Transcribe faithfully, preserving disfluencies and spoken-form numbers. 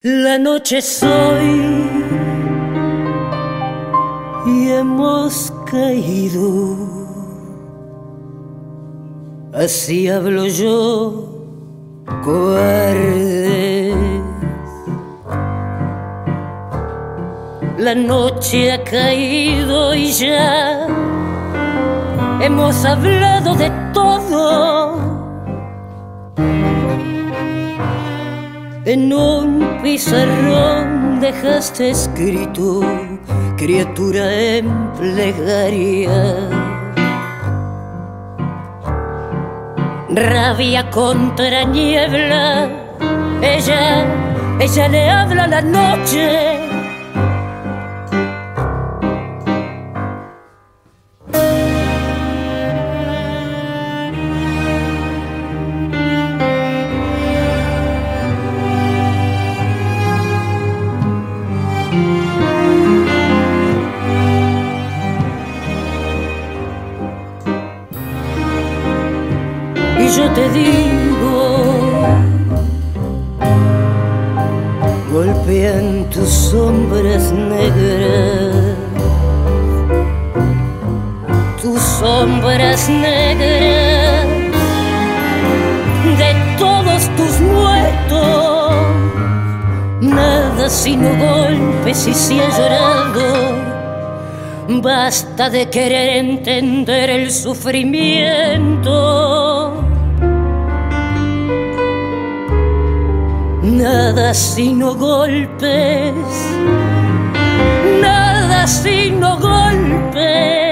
La noche soy y hemos caído. Así hablo yo, cobarde. La noche ha caído y ya hemos hablado de todo. En un pizarrón dejaste escrito, criatura en plegaria. Rabia contra niebla, ella, ella le habla a la noche. Y yo te digo, golpean tus sombras negras, tus sombras negras, de todos tus muertos, nada sino golpes y si has llorado. Basta de querer entender el sufrimiento. Nada sino golpes, nada sino golpes.